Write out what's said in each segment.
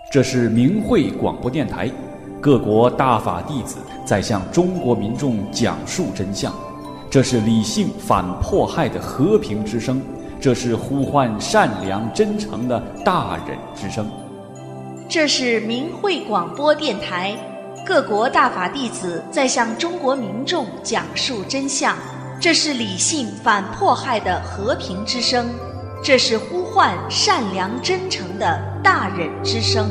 这是明慧广播电台，各国大法弟子在向中国民众讲述真相。这是理性反迫害的和平之声，这是呼唤善良真诚的大忍之声。 这是明慧广播电台，各国大法弟子在向中国民众讲述真相。这是理性反迫害的和平之声，这是呼唤善良真诚的大忍之声。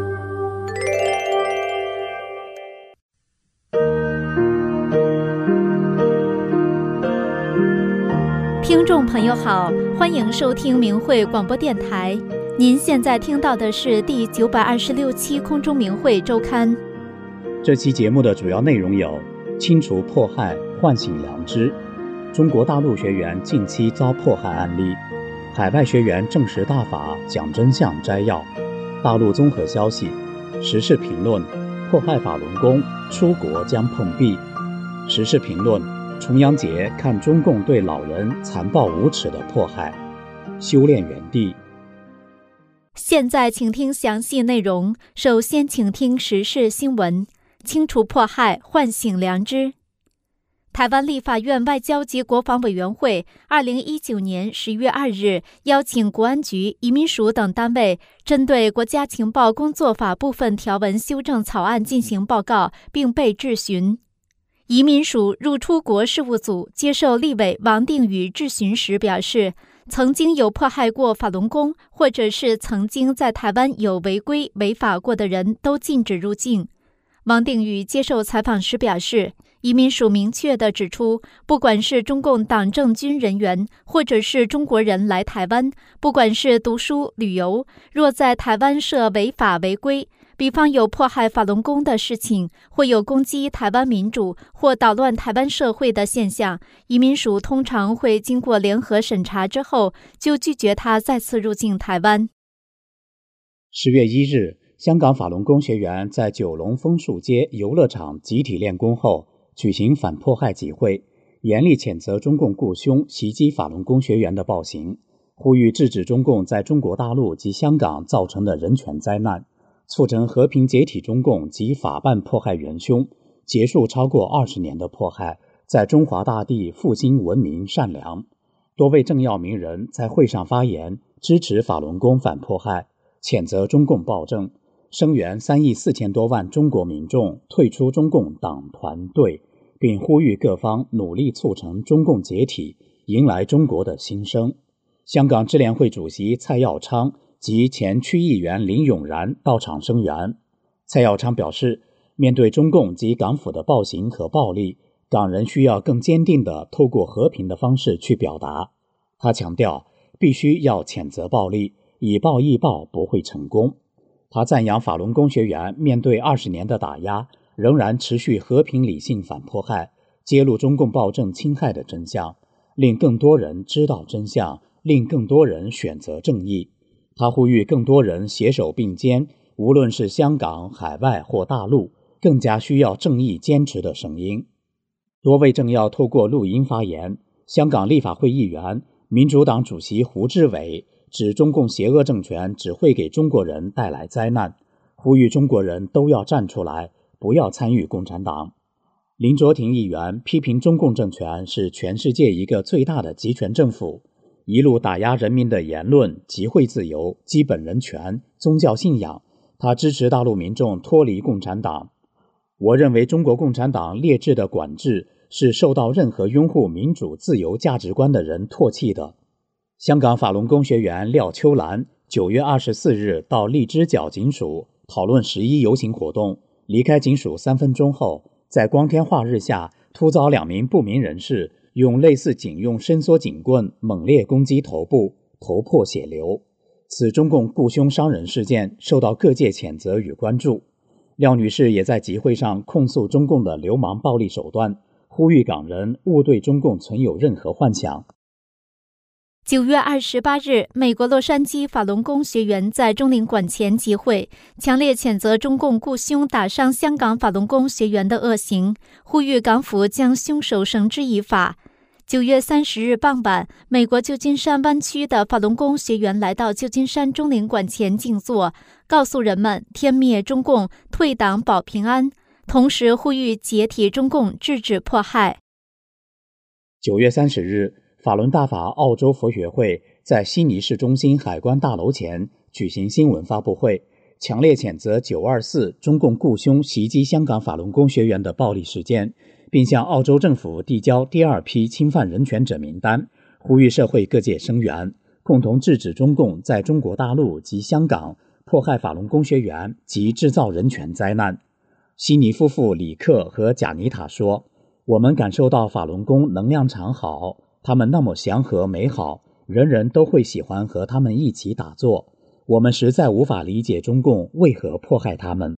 听众朋友好，欢迎收听明慧广播电台。您现在听到的是第926期空中明慧周刊。 这期节目的主要内容有：清除迫害，唤醒良知；中国大陆学员近期遭迫害案例；海外学员证实大法讲真相摘要；大陆综合消息；时事评论；迫害法轮功出国将碰壁；时事评论：重阳节看中共对老人残暴无耻的迫害；修炼原地。 现在请听详细内容。首先请听时事新闻：清除迫害，唤醒良知。台湾立法院外交及国防委员会2019年10月2日邀请国安局、移民署等单位针对国家情报工作法部分条文修正草案进行报告，并被质询。移民署入出国事务组接受立委王定宇质询时表示，曾经有迫害过法轮功，或者是曾经在台湾有违规违法过的人都禁止入境。王定宇接受采访时表示，移民署明确地指出，不管是中共党政军人员，或者是中国人来台湾，不管是读书、旅游，若在台湾涉违法违规，比方有迫害法轮功的事情，或有攻击台湾民主或捣乱台湾社会的现象，移民署通常会经过联合审查之后，就拒绝他再次入境台湾。 10月1日，香港法轮功学员在九龙枫树街游乐场集体练功后，举行反迫害集会，严厉谴责中共雇凶袭击法轮功学员的暴行，呼吁制止中共在中国大陆及香港造成的人权灾难，促成和平解体中共及法办迫害元凶，结束超过20年的迫害，在中华大地复兴文明善良。多位政要名人在会上发言，支持法轮功反迫害，谴责中共暴政，声援3亿4千多万中国民众退出中共党团队，并呼吁各方努力促成中共解体，迎来中国的新生。香港支联会主席蔡耀昌及前区议员林永然到场声援。蔡耀昌表示，面对中共及港府的暴行和暴力，港人需要更坚定地透过和平的方式去表达。他强调，必须要谴责暴力，以暴易暴不会成功。他赞扬法轮功学员面对20年的打压，仍然持续和平理性反迫害，揭露中共暴政侵害的真相，令更多人知道真相，令更多人选择正义。他呼吁更多人携手并肩，无论是香港、海外或大陆，更加需要正义坚持的声音。多位政要透过录音发言。香港立法会议员、民主党主席胡志伟指中共邪恶政权只会给中国人带来灾难，呼吁中国人都要站出来，不要参与共产党。林卓廷议员批评中共政权是全世界一个最大的集权政府，一路打压人民的言论、集会自由、基本人权、宗教信仰。他支持大陆民众脱离共产党。我认为中国共产党劣质的管制是受到任何拥护民主自由价值观的人唾弃的。香港法轮功学员廖秋兰9月24日到荔枝角警署讨论11游行活动，离开警署3分钟后，在光天化日下突遭2名不明人士用类似警用伸缩警棍猛烈攻击头部，头破血流。此中共雇凶伤人事件受到各界谴责与关注。廖女士也在集会上控诉中共的流氓暴力手段，呼吁港人勿对中共存有任何幻想。 9月28日，美国洛杉矶法轮功学员在中领馆前集会，强烈谴责中共雇凶打伤香港法轮功学员的恶行，呼吁港府将凶手绳之以法。 9月30日傍晚，美国旧金山湾区的法轮功学员来到旧金山中领馆前静坐，告诉人们天灭中共，退党保平安，同时呼吁解体中共，制止迫害。 9月30日，法轮大法澳洲佛学会在悉尼市中心海关大楼前举行新闻发布会，强烈谴责924中共雇凶袭击香港法轮功学员的暴力事件，并向澳洲政府递交第二批侵犯人权者名单，呼吁社会各界声援，共同制止中共在中国大陆及香港迫害法轮功学员及制造人权灾难。悉尼夫妇李克和贾尼塔说，我们感受到法轮功能量场好，他们那么祥和美好，人人都会喜欢和他们一起打坐。我们实在无法理解中共为何迫害他们。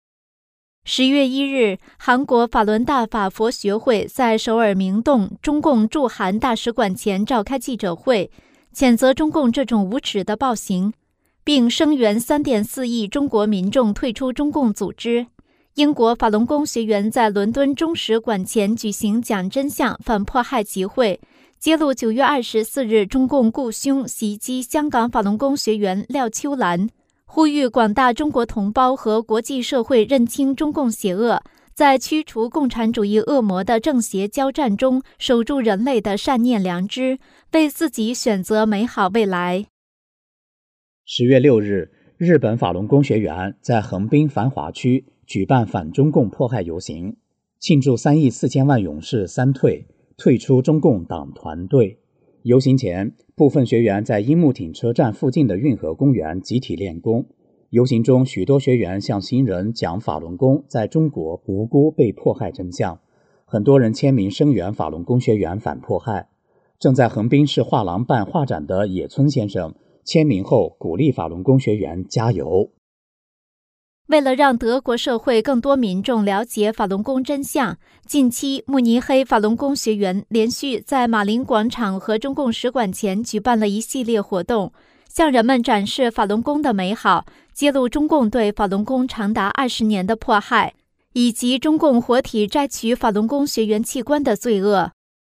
10月1日，韩国法轮大法佛学会在首尔明洞中共驻韩大使馆前召开记者会，谴责中共这种无耻的暴行，并声援3.4亿中国民众退出中共组织。英国法轮功学员在伦敦中使馆前举行讲真相反迫害集会，揭露9月24日中共雇凶袭击香港法轮功学员廖秋兰，呼吁广大中国同胞和国际社会认清中共邪恶，在驱除共产主义恶魔的正邪交战中守住人类的善念良知，为自己选择美好未来。 10月6日，日本法轮功学员在横滨繁华区举办反中共迫害游行，庆祝3亿4千万勇士三退出中共党团队。游行前，部分学员在樱木町车站附近的运河公园集体练功。游行中，许多学员向行人讲法轮功在中国无辜被迫害真相，很多人签名声援法轮功学员反迫害。正在横滨市画廊办画展的野村先生签名后鼓励法轮功学员加油。 为了让德国社会更多民众了解法轮功真相，近期慕尼黑法轮功学员连续在马林广场和中共使馆前举办了一系列活动，向人们展示法轮功的美好，揭露中共对法轮功长达20年的迫害，以及中共活体摘取法轮功学员器官的罪恶。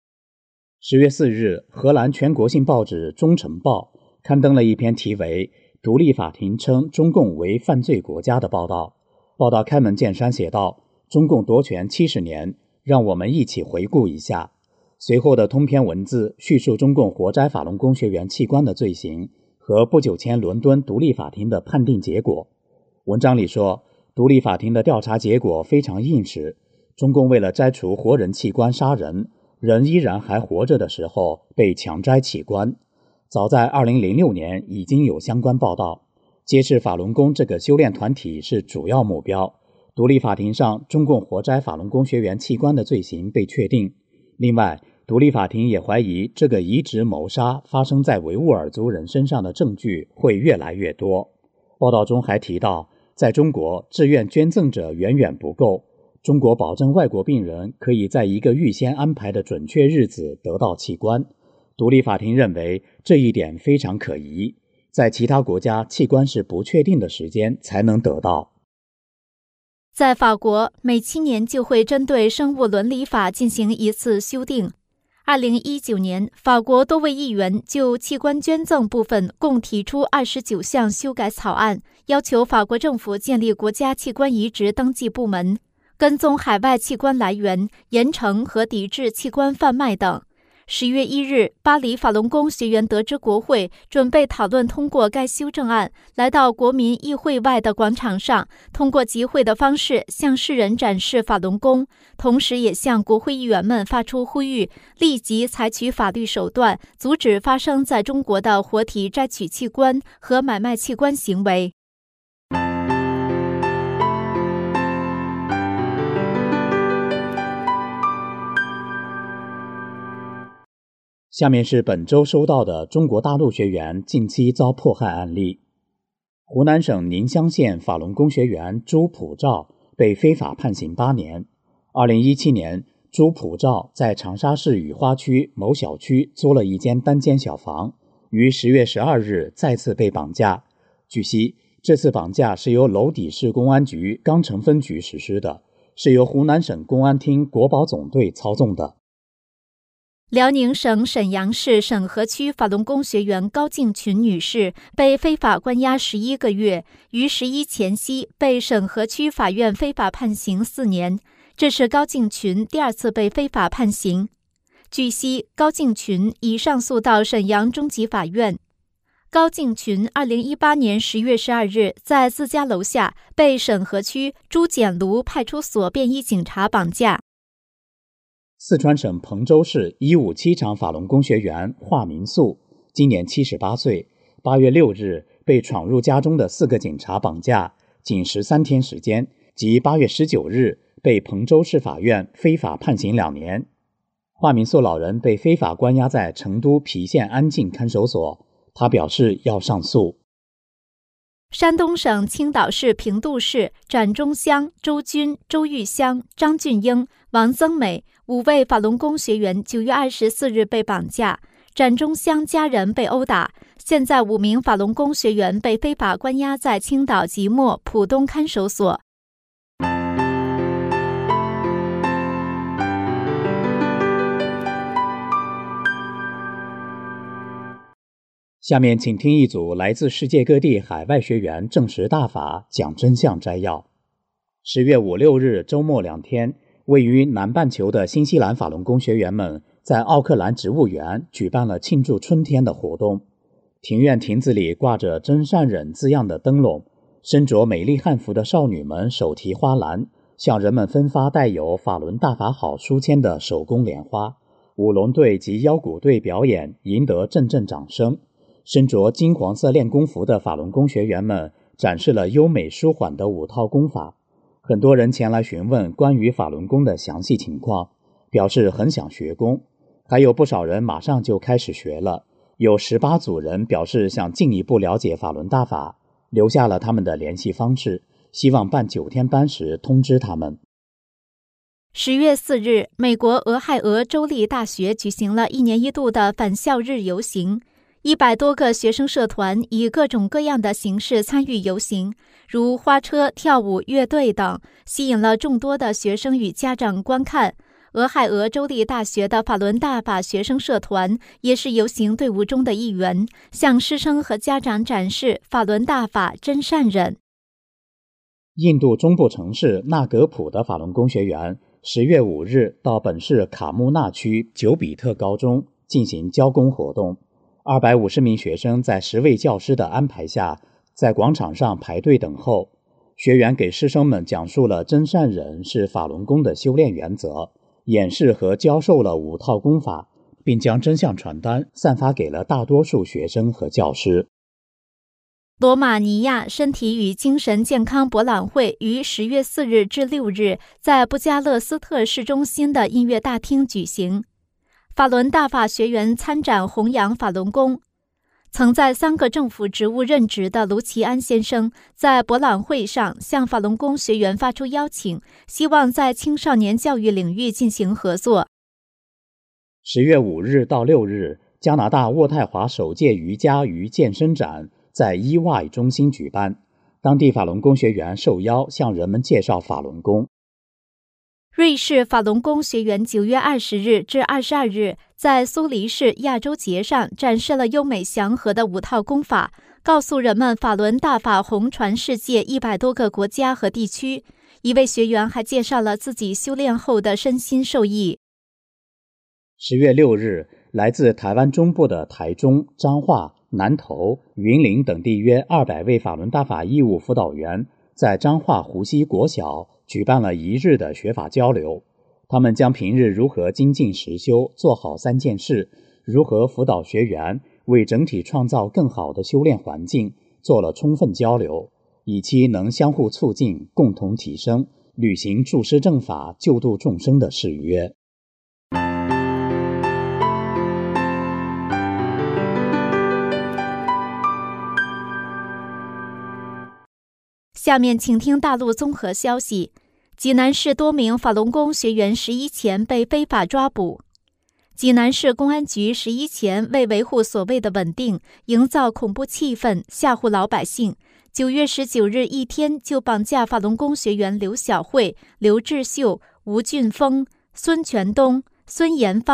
10月4日，荷兰全国性报纸《忠诚报》刊登了一篇题为独立法庭称中共为犯罪国家的报道。报道开门见山写道，中共夺权70年，让我们一起回顾一下。随后的通篇文字叙述中共活摘法轮功学员器官的罪行和不久前伦敦独立法庭的判定结果。文章里说，独立法庭的调查结果非常硬实，中共为了摘除活人器官杀人，人依然还活着的时候被强摘器官。早在2006年已经有相关报道，揭示法轮功这个修炼团体是主要目标。独立法庭上中共活摘法轮功学员器官的罪行被确定。另外，独立法庭也怀疑这个移植谋杀发生在维吾尔族人身上的证据会越来越多。报道中还提到，在中国志愿捐赠者远远不够，中国保证外国病人可以在一个预先安排的准确日子得到器官。独立法庭认为这一点非常可疑，在其他国家器官是不确定的时间才能得到。 在法国，每7年就会针对生物伦理法进行一次修订。2019年，法国多位议员就器官捐赠部分共提出29项修改草案，要求法国政府建立国家器官移植登记部门，跟踪海外器官来源、严惩和抵制器官贩卖等。10月1日，巴黎法轮功学员得知国会准备讨论通过该修正案，来到国民议会外的广场上，通过集会的方式向世人展示法轮功，同时也向国会议员们发出呼吁，立即采取法律手段，阻止发生在中国的活体摘取器官和买卖器官行为。 下面是本周收到的中国大陆学员近期遭迫害案例。湖南省宁乡县法轮功学员朱普照被非法判刑8年。2017年，朱普照在长沙市雨花区某小区租了一间单间小房，于10月12日再次被绑架。据悉，这次绑架是由娄底市公安局钢城分局实施的，是由湖南省公安厅国保总队操纵的。 辽宁省沈阳市沈河区法轮功学员高静群女士被非法关押11个月，于11前夕被沈河区法院非法判刑4年，这是高静群第2次被非法判刑。据悉，高静群已上诉到沈阳中级法院。高静群2018年10月12日在自家楼下被沈河区朱简庐派出所便衣警察绑架。 四川省彭州市157厂法轮功学员华民素，今年78岁，8月6日被闯入家中的4个警察绑架，仅13天时间，即8月19日被彭州市法院非法判刑2年。华民素老人被非法关押在成都郫县安静看守所，他表示要上诉。 山东省青岛市平度市展中乡周军、周玉香、张俊英、王增美5位法轮功学员9月24日被绑架，展中乡家人被殴打。现在5名法轮功学员被非法关押在青岛即墨浦东看守所。 下面请听一组来自世界各地海外学员证实大法讲真相摘要。10月5、6日周末2天，位于南半球的新西兰法轮功学员们在奥克兰植物园举办了庆祝春天的活动。庭院亭子里挂着真善忍字样的灯笼，身着美丽汉服的少女们手提花篮，向人们分发带有法轮大法好书签的手工莲花。舞龙队及腰鼓队表演赢得阵阵掌声。身着金黄色练功服的法轮功学员们展示了优美舒缓的5套功法。很多人前来询问关于法轮功的详细情况，表示很想学功，还有不少人马上就开始学了。有18组人表示想进一步了解法轮大法，留下了他们的联系方式，希望办9天班时通知他们。 10月4日，美国俄亥俄州立大学举行了1年1度的返校日游行。100多个学生社团以各种各样的形式参与游行，如花车、跳舞、乐队等，吸引了众多的学生与家长观看。俄亥俄州立大学的法轮大法学生社团也是游行队伍中的一员，向师生和家长展示法轮大法真善忍。 印度中部城市纳格普的法轮功学员10月5日到本市卡穆纳区久比特高中进行交功活动。250名学生在10位教师的安排下，在广场上排队等候。学员给师生们讲述了真善忍是法轮功的修炼原则，演示和教授了5套功法，并将真相传单散发给了大多数学生和教师。 罗马尼亚身体与精神健康博览会于10月4日至6日在布加勒斯特市中心的音乐大厅举行。法轮大法学员参展弘扬法轮功。曾在3个政府职务任职的卢奇安先生在博览会上向法轮功学员发出邀请，希望在青少年教育领域进行合作。 10月5日到6日，加拿大渥太华首届瑜伽与健身展在EY中心举办，当地法轮功学员受邀向人们介绍法轮功。 瑞士法轮功学员9月20日至22日在苏黎世亚洲节上展示了优美祥和的5套功法，告诉人们法轮大法红传世界100多个国家和地区。一位学员还介绍了自己修炼后的身心受益。 10月6日，来自台湾中部的台中、彰化、南投、云林等地约200位法轮大法义务辅导员在彰化湖西国小举办了1日的学法交流。他们将平日如何精进实修，做好3件事，如何辅导学员，为整体创造更好的修炼环境，做了充分交流，以期能相互促进，共同提升，履行助师正法、救度众生的誓约。 下面请听大陆综合消息。济南市多名法轮功学员11前被非法抓捕。济南市公安局11前为维护所谓的稳定，营造恐怖气氛，吓唬老百姓，9月19日一天就绑架法轮功学员刘小慧、刘志秀、吴俊峰、孙全东、孙延芳、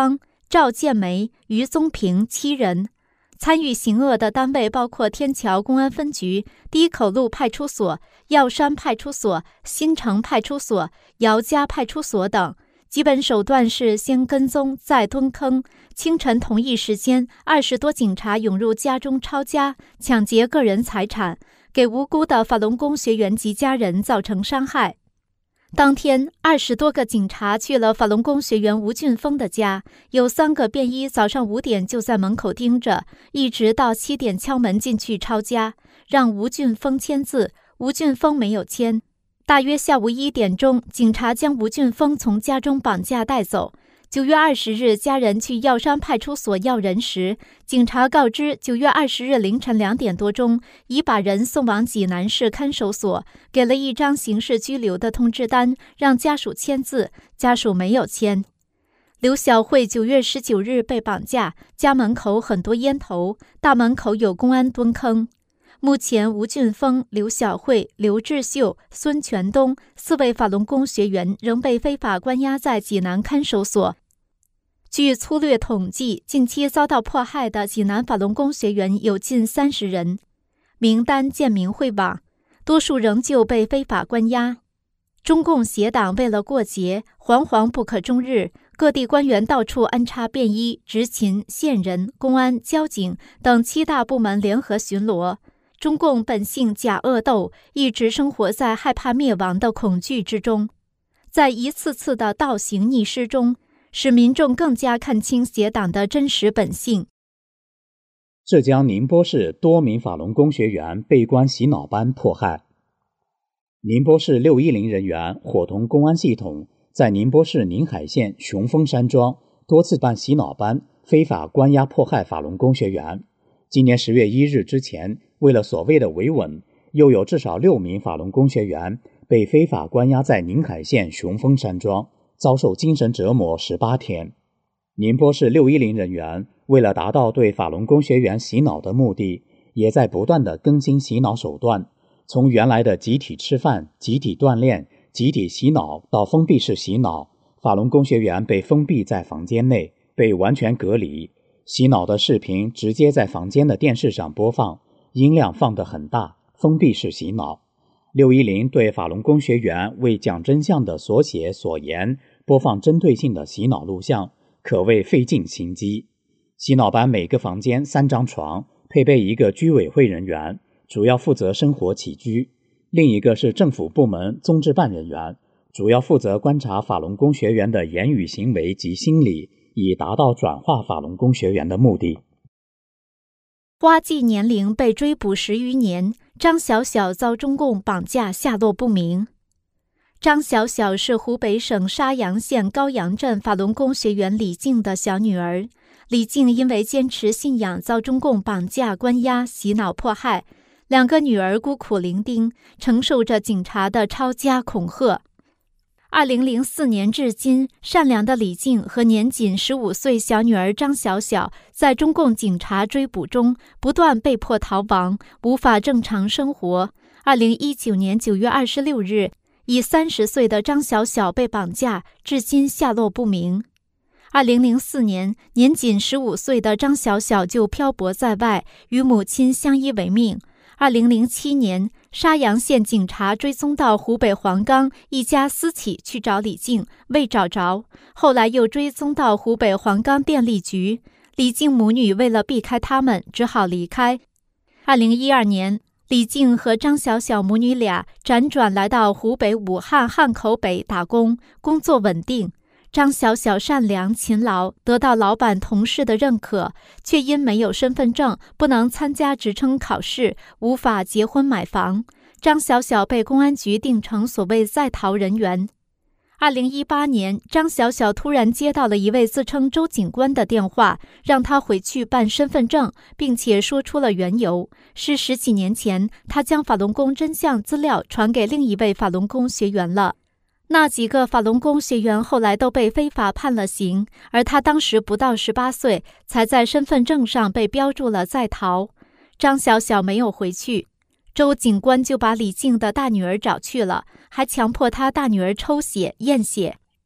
赵建梅、于宗平7人。参与行恶的单位包括天桥公安分局、低口路派出所、药山派出所、新城派出所、姚家派出所等。基本手段是先跟踪，再蹲坑。清晨同一时间，20多警察涌入家中抄家，抢劫个人财产，给无辜的法轮功学员及家人造成伤害。当天，20多个警察去了法轮功学员吴俊峰的家，有3个便衣早上5点就在门口盯着，一直到7点敲门进去抄家，让吴俊峰签字，吴俊峰没有签。大约下午1点钟，警察将吴俊峰从家中绑架带走。9月20日，家人去药山派出所要人时，警察告知9月20日凌晨2点多钟，已把人送往济南市看守所，给了一张刑事拘留的通知单，让家属签字，家属没有签。刘小慧9月19日被绑架，家门口很多烟头，大门口有公安蹲坑。目前，吴俊峰、刘小慧、刘志秀、孙全东4位法轮功学员仍被非法关押在济南看守所。据粗略统计，近期遭到迫害的济南法轮功学员有近30人，名单见明慧网，多数仍旧被非法关押。中共邪党为了过节，惶惶不可终日，各地官员到处安插便衣、执勤、线人、公安、交警等7大部门联合巡逻。中共本性假恶斗，一直生活在害怕灭亡的恐惧之中，在一次次的倒行逆施中，使民众更加看清邪党的真实本性。 浙江宁波市多名法轮功学员被关洗脑班迫害。宁波市610人员伙同公安系统，在宁波市宁海县雄峰山庄多次办洗脑班，非法关押迫害法轮功学员。今年10月1日之前，为了所谓的维稳，又有至少6名法轮功学员被非法关押在宁海县雄峰山庄，遭受精神折磨18天。宁波市610人员为了达到对法轮功学员洗脑的目的，也在不断地更新洗脑手段，从原来的集体吃饭、集体锻炼、集体洗脑到封闭式洗脑，法轮功学员被封闭在房间内，被完全隔离。洗脑的视频直接在房间的电视上播放，音量放得很大，封闭式洗脑。610对法轮功学员为讲真相的所写所言播放针对性的洗脑录像，可谓费尽心机。洗脑班每个房间3张床，配备1个居委会人员，主要负责生活起居，另一个是政府部门综治办人员，主要负责观察法轮功学员的言语行为及心理，以达到转化法轮功学员的目的。 花季年龄被追捕10余年，张小小遭中共绑架，下落不明。张小小是湖北省沙洋县高阳镇法轮功学员李静的小女儿。李静因为坚持信仰，遭中共绑架、关押、洗脑迫害，2个女儿孤苦伶仃，承受着警察的抄家恐吓。2004年至今，善良的李静和年仅15岁小女儿张小小，在中共警察追捕中不断被迫逃亡，无法正常生活。2019年9月26日，已30岁的张小小被绑架，至今下落不明。2004年，年仅15岁的张小小就漂泊在外，与母亲相依为命。2007年，沙洋县警察追踪到湖北黄冈一家私企去找李静，未找着，后来又追踪到湖北黄冈电力局，李静母女为了避开他们，只好离开。2012年，李静和张小小母女俩辗转来到湖北武汉汉口北打工，工作稳定。张小小善良勤劳，得到老板同事的认可，却因没有身份证，不能参加职称考试，无法结婚买房。张小小被公安局定成所谓在逃人员。2018年，张小小突然接到了一位自称周警官的电话，让他回去办身份证，并且说出了缘由，是10几年前他将法轮功真相资料传给另一位法轮功学员了。那几个法轮功学员后来都被非法判了刑，而他当时不到18岁，才在身份证上被标注了在逃。张小小没有回去，周警官就把李静的大女儿找去了，还强迫她大女儿抽血验血。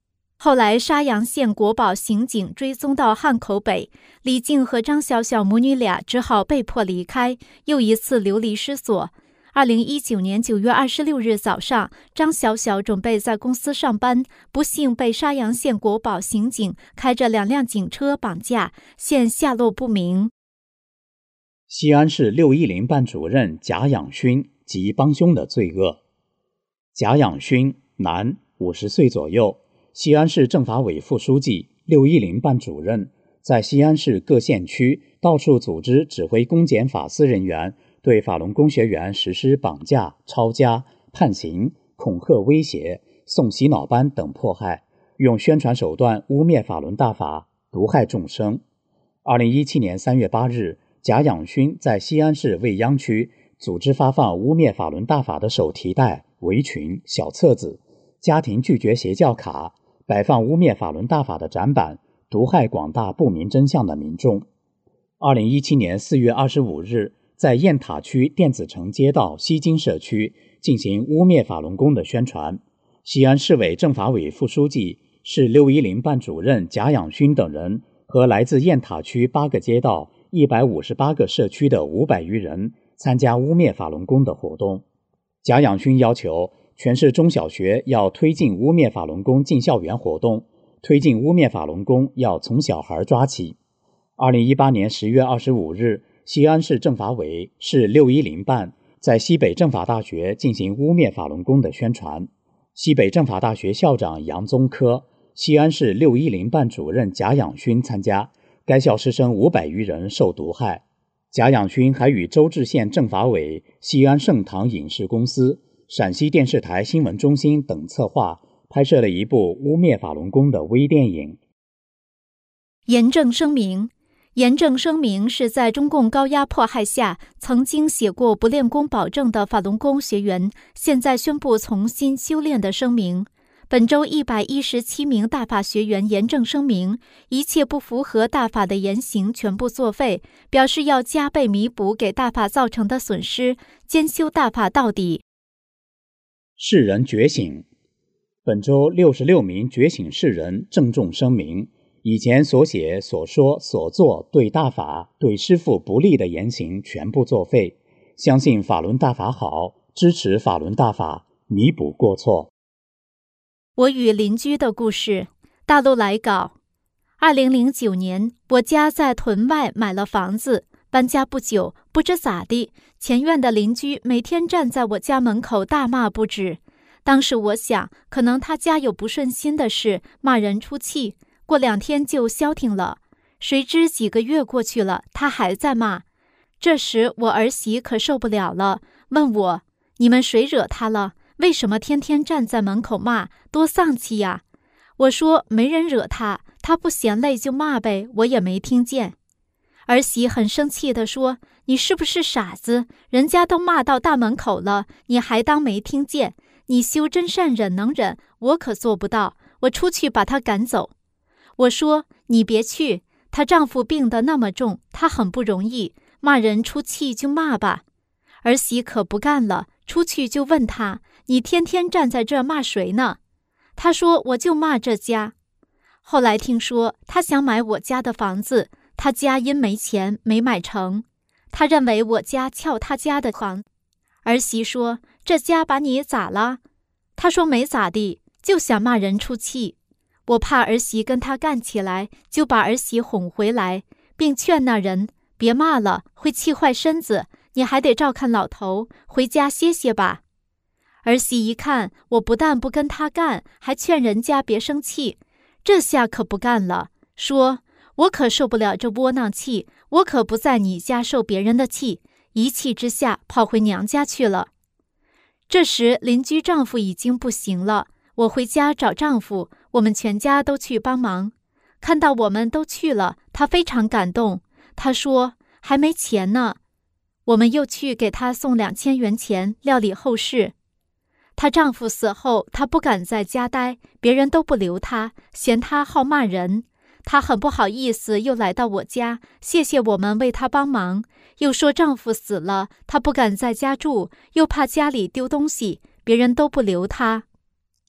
后来沙洋县国保刑警追踪到汉口北，李静和张小小母女俩只好被迫离开，又一次流离失所。2019年9月26日早上，张小小准备在公司上班，不幸被沙洋县国保刑警开着2辆警车绑架，现下落不明。 西安市610办主任贾养勋及帮凶的罪恶。贾养勋，男，50岁左右，西安市政法委副书记，610办主任，在西安市各县区到处组织指挥公检法司人员对法轮功学员实施绑架、抄家、判刑、恐吓威胁、送洗脑班等迫害，用宣传手段污蔑法轮大法，毒害众生。2017年3月8日，贾养勋在西安市未央区组织发放污蔑法轮大法的手提袋、围裙、小册子、家庭拒绝邪教卡，摆放污蔑法轮大法的展板，毒害广大不明真相的民众。2017年4月25日，在雁塔区电子城街道西京社区进行污蔑法轮功的宣传。西安市委政法委副书记、市610办主任贾养勋等人和来自雁塔区8个街道、158个社区的500余人参加污蔑法轮功的活动。贾养勋要求全市中小学要推进污蔑法轮功进校园活动，推进污蔑法轮功要从小孩抓起。2018年10月25日，西安市政法委、市610办在西北政法大学进行污蔑法轮功的宣传。西北政法大学校长杨宗科、西安市610办主任贾养勋参加，该校师生500余人受毒害。贾养勋还与周至县政法委、西安盛唐影视公司、陕西电视台新闻中心等策划，拍摄了一部污蔑法轮功的微电影。 严正声明。严正声明是在中共高压迫害下曾经写过不练功保证的法轮功学员现在宣布重新修炼的声明。本周117名大法学员严正声明，一切不符合大法的言行全部作废，表示要加倍弥补给大法造成的损失，坚修大法到底。 世人觉醒。本周66名觉醒世人郑重声明，以前所写、所说、所做对大法、对师父不利的言行全部作废，相信法轮大法好，支持法轮大法，弥补过错。 我与邻居的故事。大陆来稿。2009年，我家在屯外买了房子，搬家不久，不知咋地，前院的邻居每天站在我家门口大骂不止。当时我想，可能他家有不顺心的事，骂人出气，过2天就消停了。谁知几个月过去了，他还在骂。这时我儿媳可受不了了，问我：你们谁惹他了？为什么天天站在门口骂？多丧气呀！我说没人惹他，他不嫌累就骂呗，我也没听见。儿媳很生气地说：你是不是傻子？人家都骂到大门口了，你还当没听见？你修真善忍能忍，我可做不到，我出去把他赶走。我说你别去，她丈夫病得那么重，她很不容易，骂人出气就骂吧。儿媳可不干了，出去就问他：你天天站在这骂谁呢？他说我就骂这家。后来听说他想买我家的房子，他家因没钱没买成，他认为我家撬他家的房。儿媳说：这家把你咋了？他说没咋地，就想骂人出气。我怕儿媳跟他干起来，就把儿媳哄回来，并劝那人别骂了，会气坏身子，你还得照看老头，回家歇歇吧。儿媳一看我不但不跟他干，还劝人家别生气，这下可不干了，说我可受不了这窝囊气，我可不在你家受别人的气，一气之下跑回娘家去了。这时邻居丈夫已经不行了，我回家找丈夫，我们全家都去帮忙。看到我们都去了，他非常感动，他说还没钱呢。我们又去给他送2000元钱，料理后事。她丈夫死后，她不敢在家待，别人都不留她，嫌她好骂人。她很不好意思，又来到我家，谢谢我们为她帮忙，又说丈夫死了，她不敢在家住，又怕家里丢东西，别人都不留她。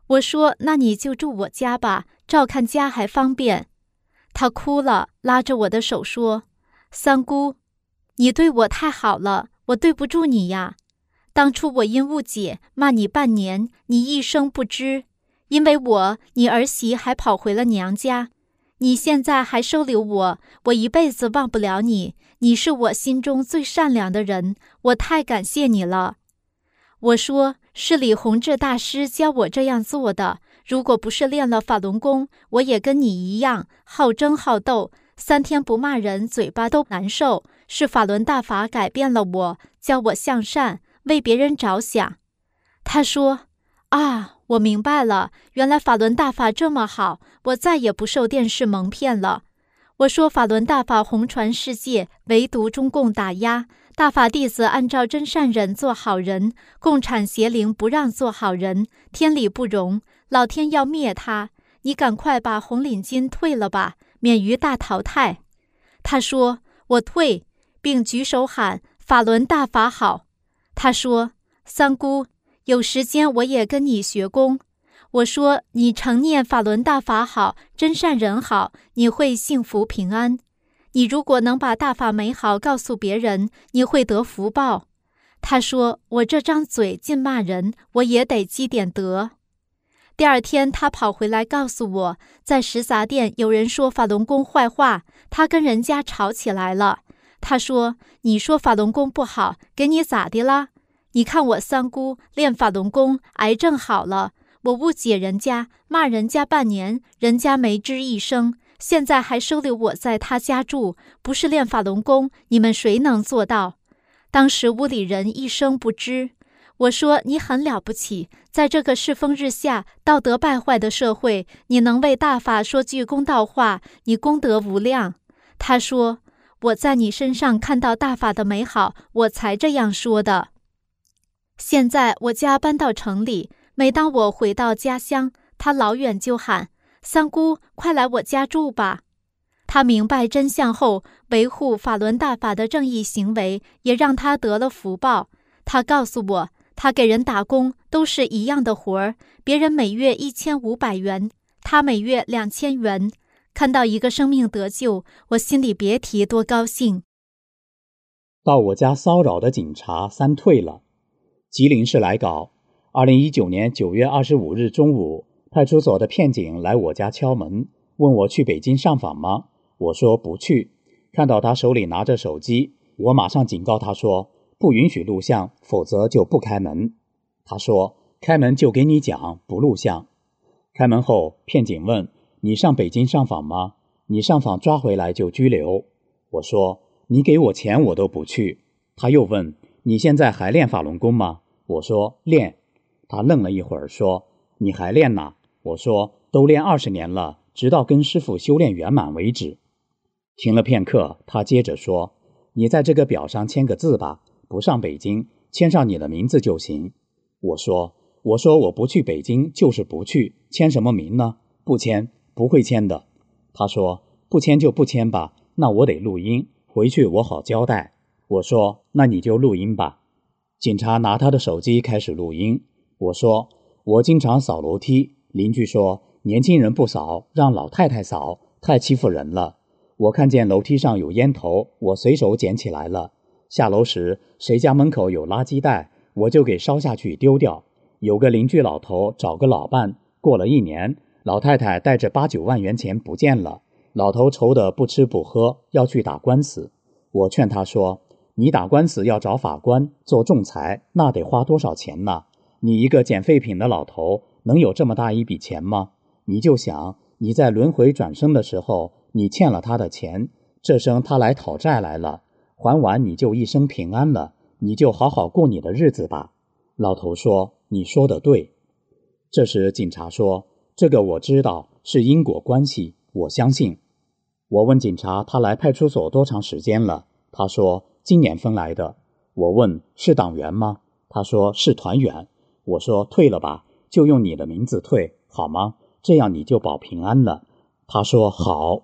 我说那你就住我家吧，照看家还方便。他哭了，拉着我的手说，三姑，你对我太好了，我对不住你呀。当初我因误解骂你半年，你一声不知，因为你儿媳还跑回了娘家。你现在还收留我，我一辈子忘不了你，你是我心中最善良的人，我太感谢你了。我说，是李洪志大师教我这样做的，如果不是练了法轮功，我也跟你一样好争好斗，3天不骂人嘴巴都难受。是法轮大法改变了我，教我向善，为别人着想。他说，我明白了，原来法轮大法这么好，我再也不受电视蒙骗了。我说，法轮大法红传世界，唯独中共打压，大法弟子按照真善忍做好人，共产邪灵不让做好人，天理不容，老天要灭他，你赶快把红领巾退了吧，免于大淘汰。他说，我退，并举手喊法轮大法好。他说，三姑，有时间我也跟你学功。我说，你常念法轮大法好，真善人好，你会幸福平安。你如果能把大法美好告诉别人，你会得福报。他说，我这张嘴尽骂人，我也得积点德。第二天他跑回来告诉我，在食杂店有人说法轮功坏话，他跟人家吵起来了。他说，你说法轮功不好，给你咋的啦？你看我三姑练法轮功，癌症好了，我误解人家，骂人家半年，人家没吱一声，现在还收留我在他家住，不是练法轮功，你们谁能做到？当时屋里人一声不知。我说，你很了不起，在这个世风日下、道德败坏的社会，你能为大法说句公道话，你功德无量。他说，我在你身上看到大法的美好，我才这样说的。现在我家搬到城里，每当我回到家乡，他老远就喊，三姑，快来我家住吧。他明白真相后，维护法轮大法的正义行为，也让他得了福报。他告诉我，他给人打工都是一样的活儿，别人每月1500元，他每月2000元。看到一个生命得救，我心里别提多高兴。 到我家骚扰的警察3退了。吉林市来稿，2019年9月25日中午，派出所的片警来我家敲门，问我去北京上访吗？我说不去。看到他手里拿着手机，我马上警告他说，不允许录像，否则就不开门。他说，开门就给你讲，不录像。开门后，片警问，你上北京上访吗？你上访抓回来就拘留。我说，你给我钱我都不去。他又问，你现在还练法轮功吗？我说，练。他愣了一会儿说，你还练哪？我说，都练20年了，直到跟师父修炼圆满为止。停了片刻，他接着说，你在这个表上签个字吧，不上北京，签上你的名字就行。我说我不去北京就是不去，签什么名呢？不签，不会签的。他说，不签就不签吧，那我得录音，回去我好交代。我说，那你就录音吧。警察拿他的手机开始录音。我说，我经常扫楼梯，邻居说年轻人不扫，让老太太扫，太欺负人了。我看见楼梯上有烟头，我随手捡起来了。下楼时，谁家门口有垃圾袋，我就给烧下去丢掉。有个邻居老头找个老伴，过了1年，老太太带着8、9万元钱不见了，老头愁得不吃不喝，要去打官司。我劝他说，你打官司要找法官做仲裁，那得花多少钱呢？你一个捡废品的老头，能有这么大一笔钱吗？你就想，你在轮回转生的时候，你欠了他的钱，这生他来讨债来了，还完你就一生平安了，你就好好过你的日子吧。老头说，你说得对。这时警察说，这个我知道，是因果关系，我相信。我问警察，他来派出所多长时间了？他说，今年分来的。我问，是党员吗？他说，是团员。我说，退了吧，就用你的名字退，好吗？这样你就保平安了。他说，好。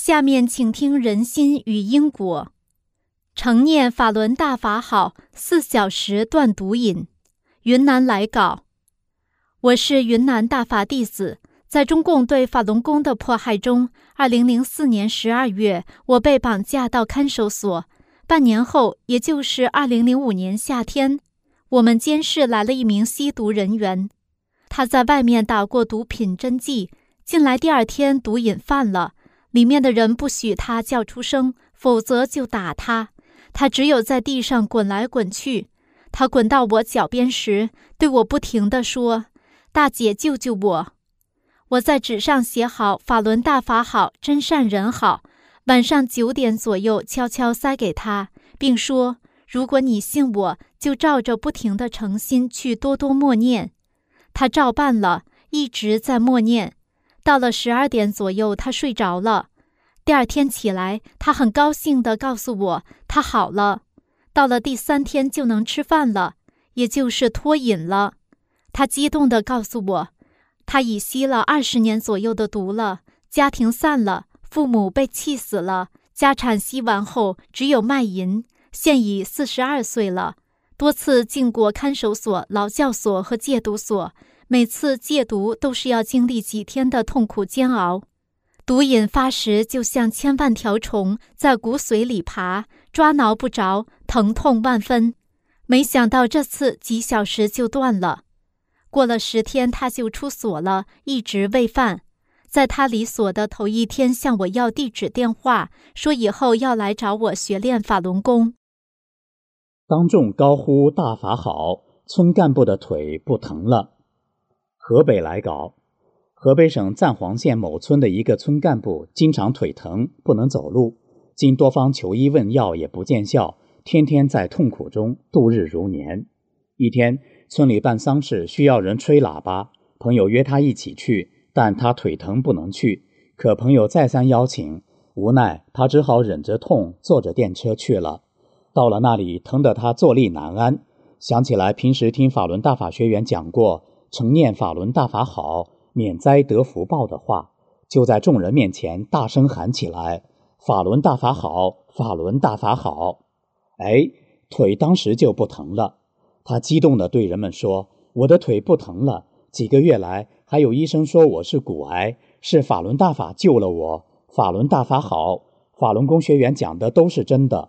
下面请听人心与因果。承念法轮大法好，4小时断毒瘾。云南来稿。我是云南大法弟子，在中共对法轮功的迫害中，2004年12月，我被绑架到看守所。半年后，也就是2005年夏天，我们监室来了一名吸毒人员。他在外面打过毒品针剂，进来第2天毒瘾犯了，里面的人不许他叫出声，否则就打他。他只有在地上滚来滚去。他滚到我脚边时，对我不停地说：“大姐，救救我！”我在纸上写好“法轮大法好，真善人好”，晚上9点左右悄悄塞给他，并说：“如果你信我，就照着不停的诚心去多多默念。”他照办了，一直在默念。到了12点左右，他睡着了。第2天起来，他很高兴地告诉我，他好了。到了第3天就能吃饭了，也就是脱瘾了。他激动地告诉我，他已吸了20年左右的毒了，家庭散了，父母被气死了，家产吸完后只有卖淫，现已42岁了。多次进过看守所、劳教所和戒毒所，每次戒毒都是要经历几天的痛苦煎熬。毒瘾发时就像千万条虫在骨髓里爬，抓挠不着，疼痛万分。没想到这次几小时就断了。过了10天他就出所了，一直未犯。在他离所的头1天向我要地址电话，说以后要来找我学练法轮功。 当众高呼大法好，村干部的腿不疼了。河北来稿。河北省赞皇县某村的一个村干部经常腿疼，不能走路，经多方求医问药也不见效，天天在痛苦中度日如年。一天，村里办丧事需要人吹喇叭，朋友约他一起去，但他腿疼不能去，可朋友再三邀请，无奈他只好忍着痛坐着电车去了。到了那里，疼得他坐立难安，想起来平时听法轮大法学员讲过承念法轮大法好，免灾得福报的话，就在众人面前大声喊起来：“法轮大法好，法轮大法好！”腿当时就不疼了。他激动地对人们说：“我的腿不疼了，几个月来还有医生说我是骨癌，是法轮大法救了我，法轮大法好，法轮功学员讲的都是真的。”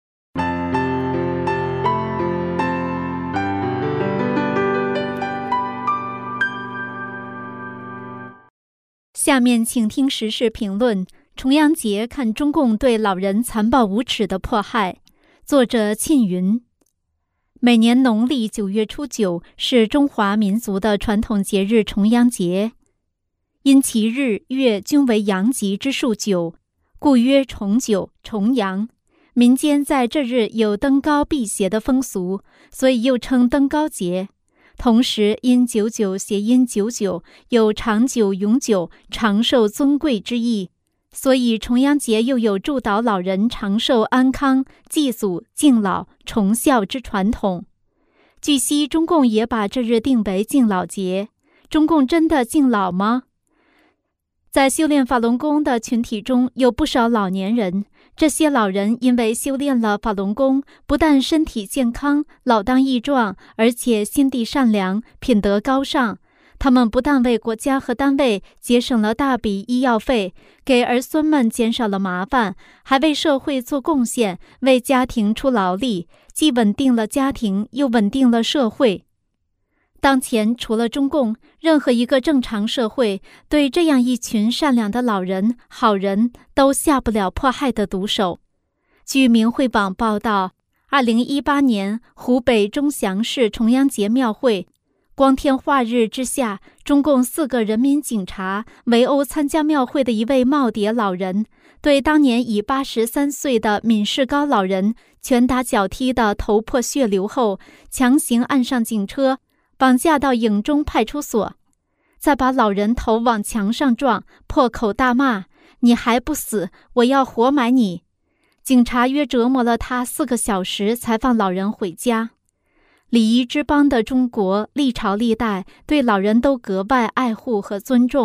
下面请听时事评论。重阳节看中共对老人残暴无耻的迫害。作者沁云。每年农历9月初9是中华民族的传统节日重阳节，因其日月均为阳极之数9，故曰重九、重阳。民间在这日有登高辟邪的风俗，所以又称登高节。同时因99谐音99，有长久永久、长寿尊贵之意，所以重阳节又有祝祷老人长寿安康、祭祖敬老重孝之传统。据悉，中共也把这日定为敬老节。中共真的敬老吗？在修炼法轮功的群体中有不少老年人，这些老人因为修炼了法轮功，不但身体健康、老当益壮，而且心地善良、品德高尚。他们不但为国家和单位节省了大笔医药费，给儿孙们减少了麻烦，还为社会做贡献，为家庭出劳力，既稳定了家庭，又稳定了社会。当前除了中共，任何一个正常社会对这样一群善良的老人、好人都下不了迫害的毒手。据明慧网报道，2018年湖北钟祥市重阳节庙会，光天化日之下，中共4个人民警察围殴参加庙会的一位耄耋老人，对当年已83岁的闵世高老人拳打脚踢的头破血流后，强行按上警车，绑架到颍中派出所，再把老人头往墙上撞，破口大骂：“你还不死，我要活埋你！”警察约折磨了他4个小时，才放老人回家。礼仪之邦的中国，历朝历代对老人都格外爱护和尊重，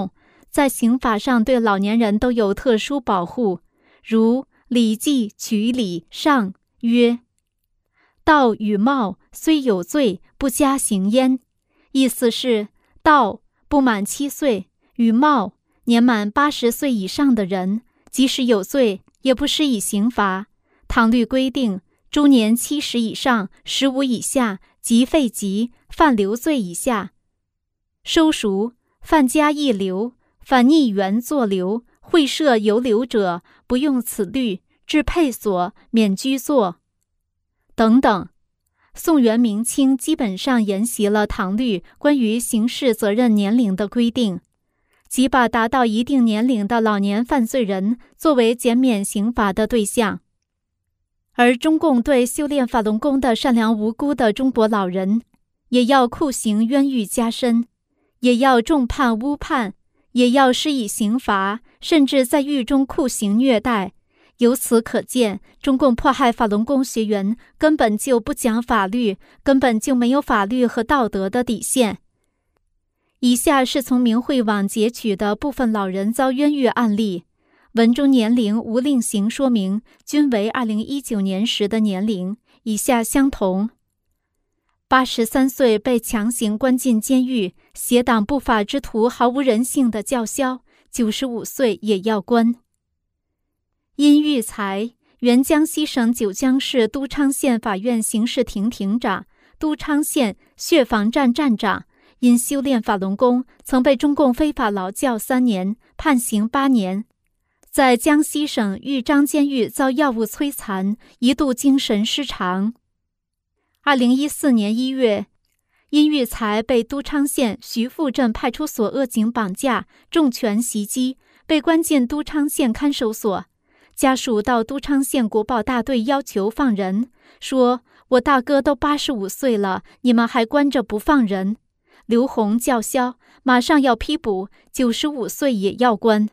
在刑法上对老年人都有特殊保护，如《礼记·曲礼》上曰：“道与耄虽有罪，不加刑焉。”意思是，道不满7岁，与耄年满80岁以上的人，即使有罪，也不施以刑罚。唐律规定，诸年70以上、15以下及废疾、犯流罪以下，收赎、犯嘉义流、反逆原作流、会社游流者，不用此律，至配所，免居作等等。宋元明清基本上沿袭了唐律关于刑事责任年龄的规定，即把达到一定年龄的老年犯罪人作为减免刑罚的对象。而中共对修炼法轮功的善良无辜的中国老人，也要酷刑冤狱加深，也要重判污判，也要施以刑罚，甚至在狱中酷刑虐待。由此可见，中共迫害法轮功学员根本就不讲法律，根本就没有法律和道德的底线。以下是从明慧网截取的部分老人遭冤狱案例，文中年龄无另行说明，均为2019年时的年龄，以下相同。83岁被强行关进监狱，邪党不法之徒毫无人性的叫嚣，95岁也要关。殷育才，原江西省九江市都昌县法院刑事庭庭长、都昌县血防站站长，因修炼法轮功，曾被中共非法劳教3年，判刑8年。在江西省豫章监狱遭药物摧残，一度精神失常。2014年1月，殷育才被都昌县徐富镇派出所恶警绑架、重拳袭击，被关进都昌县看守所。家属到都昌县国保大队要求放人，说：“我大哥都85岁了，你们还关着不放人？”刘洪叫嚣，马上要批捕，95岁也要关。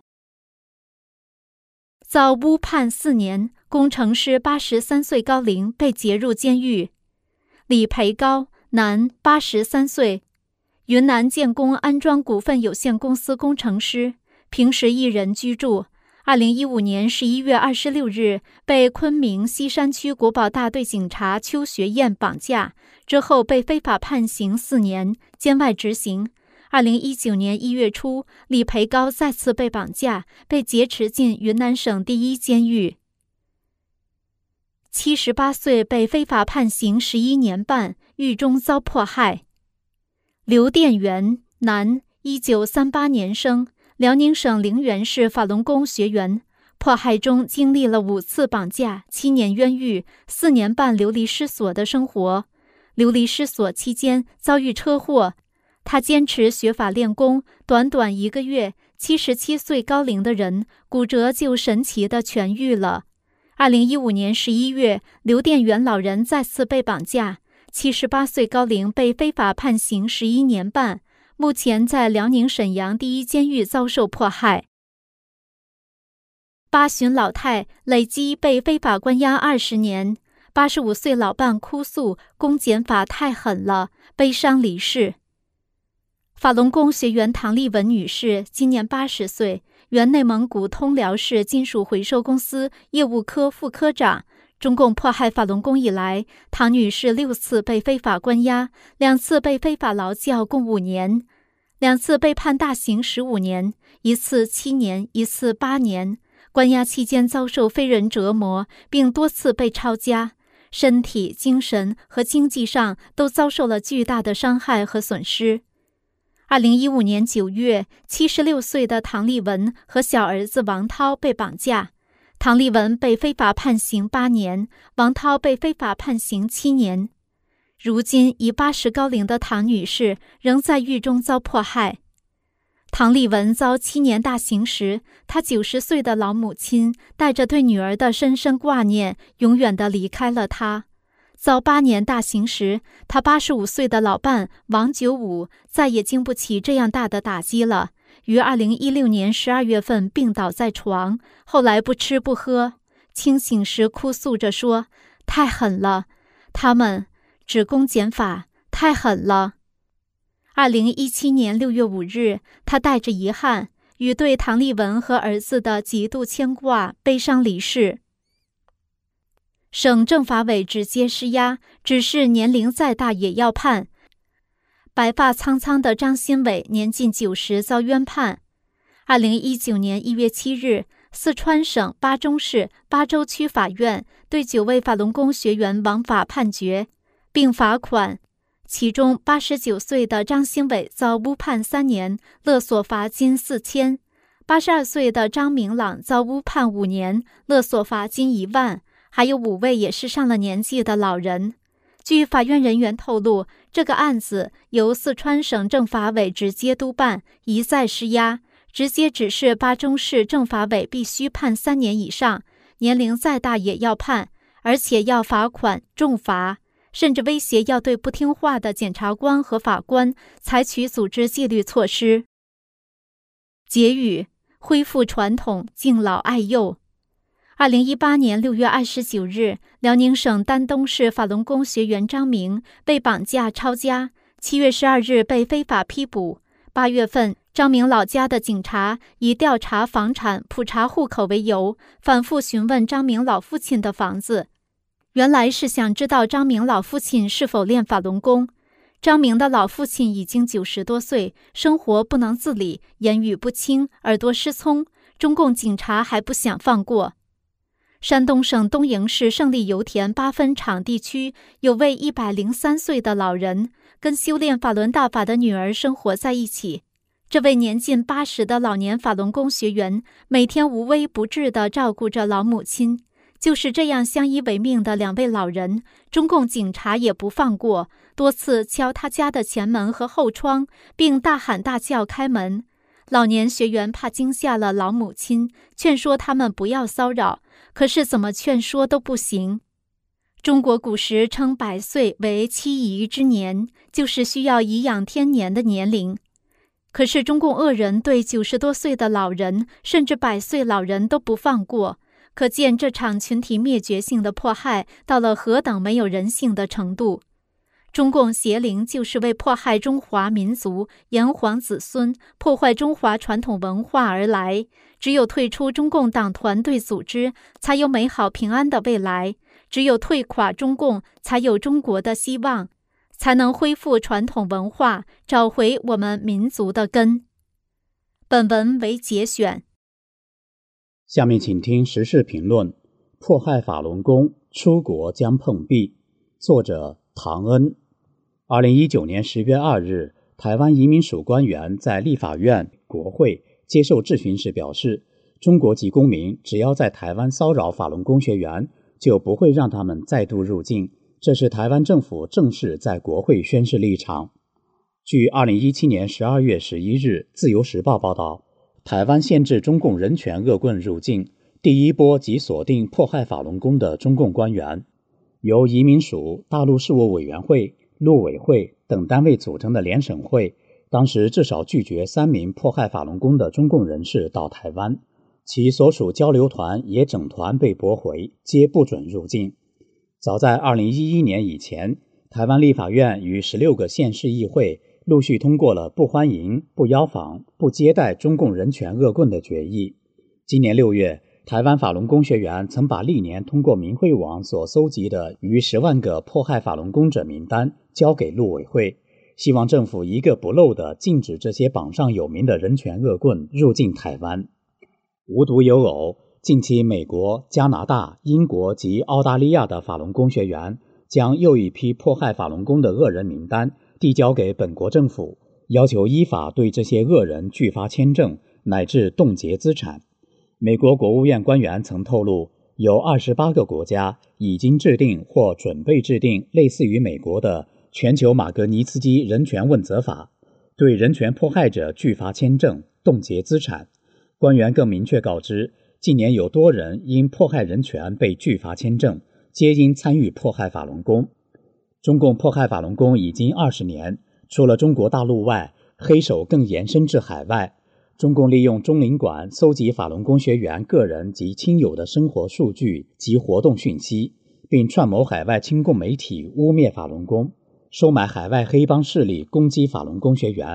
遭诬判4年，工程师83岁高龄被劫入监狱。李培高，男，83岁，云南建工安装股份有限公司工程师，平时一人居住。2015年11月26日被昆明西山区国保大队警察邱学燕绑架，之后被非法判刑4年，监外执行。2019年1月初，李培高再次被绑架，被劫持进云南省第1监狱。78岁被非法判刑11年半，狱中遭迫害。刘殿元，男，1938年生，辽宁省陵园市法轮功学员，迫害中经历了5次绑架、7年冤狱、4年半流离失所的生活。流离失所期间遭遇车祸，他坚持学法练功，短短1个月，77岁高龄的人骨折就神奇地痊愈了。2015年11月，刘殿元老人再次被绑架，78岁高龄被非法判刑11年半。目前在辽宁沈阳第1监狱遭受迫害。八旬老太累计被非法关押20年，85岁老伴哭诉公检法太狠了，悲伤离世。法轮功学员唐丽文女士今年80岁，原内蒙古通辽市金属回收公司业务科副科长。中共迫害法轮功以来，唐女士6次被非法关押，2次被非法劳教共5年，2次被判大刑15年，1次7年，1次8年。关押期间遭受非人折磨，并多次被抄家，身体、精神和经济上都遭受了巨大的伤害和损失。2015年9月，76岁的唐丽文和小儿子王涛被绑架。唐丽文被非法判刑8年，王涛被非法判刑7年。如今已80高龄的唐女士仍在狱中遭迫害。唐丽文遭7年大刑时，她90岁的老母亲带着对女儿的深深挂念，永远地离开了她。遭8年大刑时，她85岁的老伴王九五再也经不起这样大的打击了。于2016年12月份病倒在床，后来不吃不喝，清醒时哭诉着说：“太狠了，他们指公检法太狠了。”2017年6月5日，他带着遗憾与对唐立文和儿子的极度牵挂，悲伤离世。省政法委直接施压，指示年龄再大也要判。白发苍苍的张新伟年近90遭冤判。2019年1月7日，四川省巴中市巴州区法院对9位法轮功学员枉法判决，并罚款。其中89岁的张新伟遭误判3年，勒索罚金4000；82岁的张明朗遭误判5年，勒索罚金1万。还有5位也是上了年纪的老人。据法院人员透露，这个案子由四川省政法委直接督办，一再施压，直接指示巴中市政法委必须判3年以上，年龄再大也要判，而且要罚款重罚，甚至威胁要对不听话的检察官和法官采取组织纪律措施。结语：恢复传统，敬老爱幼。2018年6月29日，辽宁省丹东市法轮功学员张明被绑架抄家，7月12日被非法批捕。8月份，张明老家的警察以调查房产、普查户口为由，反复询问张明老父亲的房子，原来是想知道张明老父亲是否练法轮功。张明的老父亲已经90多岁，生活不能自理，言语不清，耳朵失聪，中共警察还不想放过。山东省东营市胜利油田8分厂地区有位103岁的老人，跟修炼法轮大法的女儿生活在一起。这位年近80的老年法轮功学员，每天无微不至地照顾着老母亲。就是这样相依为命的2位老人，中共警察也不放过，多次敲他家的前门和后窗，并大喊大叫开门。老年学员怕惊吓了老母亲，劝说他们不要骚扰，可是怎么劝说都不行。中国古时称100岁为期遗之年，就是需要颐养天年的年龄。可是中共恶人对90多岁的老人，甚至100岁老人都不放过，可见这场群体灭绝性的迫害到了何等没有人性的程度。中共邪灵就是为迫害中华民族、炎黄子孙、破坏中华传统文化而来。只有退出中共党团队组织，才有美好平安的未来；只有退垮中共，才有中国的希望，才能恢复传统文化，找回我们民族的根。本文为节选。 下面请听时事评论：迫害法轮功，出国将碰壁。作者唐恩。2019年10月2日，台湾移民署官员在立法院、国会接受质询时表示，中国籍公民只要在台湾骚扰法轮功学员，就不会让他们再度入境。这是台湾政府正式在国会宣示立场。据2017年12月11日自由时报报道，台湾限制中共人权恶棍入境，第一波即锁定迫害法轮功的中共官员。由移民署、大陆事务委员会、陆委会等单位组成的联审会，当时至少拒绝3名迫害法轮功的中共人士到台湾，其所属交流团也整团被驳回，皆不准入境。早在2011年以前，台湾立法院与16个县市议会陆续通过了不欢迎、不邀访、不接待中共人权恶棍的决议。今年6月，台湾法轮功学员曾把历年通过明慧网所搜集的逾10万个迫害法轮功者名单交给陆委会，希望政府一个不漏地禁止这些榜上有名的人权恶棍入境台湾。无独有偶，近期美国、加拿大、英国及澳大利亚的法轮功学员将又一批迫害法轮功的恶人名单递交给本国政府，要求依法对这些恶人拒发签证乃至冻结资产。美国国务院官员曾透露，有28个国家已经制定或准备制定类似于美国的全球马格尼茨基人权问责法，对人权迫害者拒发签证、冻结资产。官员更明确告知，近年有多人因迫害人权被拒发签证，皆因参与迫害法轮功。中共迫害法轮功已经20年，除了中国大陆外，黑手更延伸至海外。中共利用中领馆搜集法轮功学员个人及亲友的生活数据及活动讯息，并串谋海外亲共媒体污蔑法轮功，收买海外黑帮势力攻击法轮功学员，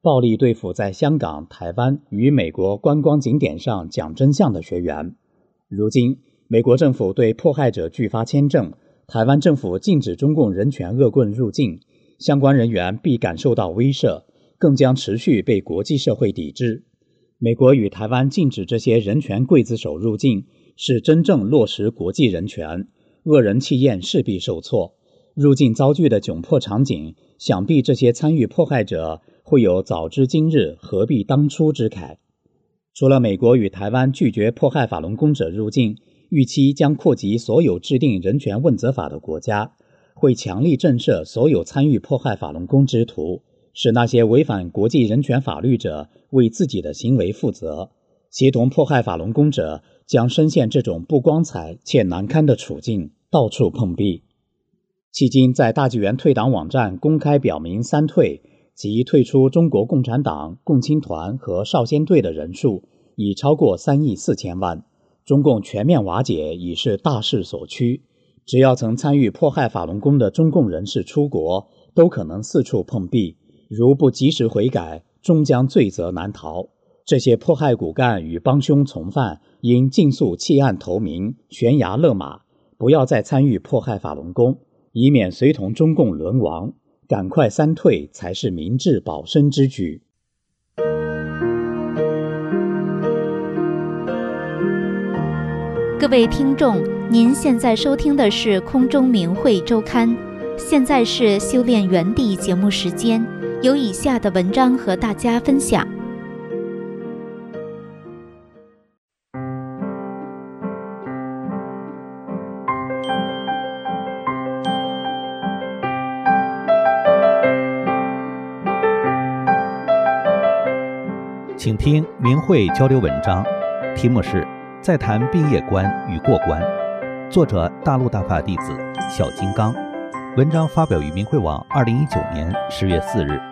暴力对付在香港、台湾与美国观光景点上讲真相的学员。如今，美国政府对迫害者拒发签证，台湾政府禁止中共人权恶棍入境，相关人员必感受到威慑，更将持续被国际社会抵制。美国与台湾禁止这些人权刽子手入境，是真正落实国际人权，恶人气焰势必受挫。入境遭拒的窘迫场景，想必这些参与迫害者会有早知今日何必当初之慨。除了美国与台湾拒绝迫害法轮功者入境，预期将扩及所有制定人权问责法的国家，会强力震慑所有参与迫害法轮功之徒，使那些违反国际人权法律者为自己的行为负责。协同迫害法轮功者将深陷这种不光彩且难堪的处境，到处碰壁。迄今在大纪元退党网站公开表明三退，即退出中国共产党、共青团和少先队的人数已超过3亿4千万，中共全面瓦解已是大势所趋。只要曾参与迫害法轮功的中共人士出国，都可能四处碰壁，如不及时悔改，终将罪责难逃。这些迫害骨干与帮凶从犯应尽速弃暗投明，悬崖勒马，不要再参与迫害法轮功，以免随同中共沦亡。赶快三退才是明智保身之举。 各位听众，您现在收听的是空中明慧周刊，现在是修炼原地节目时间，有以下的文章和大家分享。 请听明慧交流文章，题目是再谈毕业关与过关，作者大陆大法弟子小金刚，文章发表于明慧网2019年10月4日。